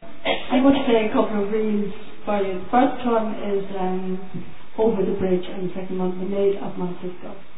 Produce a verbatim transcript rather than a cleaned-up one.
I'm going to play a couple of reels for you. The first one is um, Over the Bridge, and the second one, The Maid of Monte Cristo.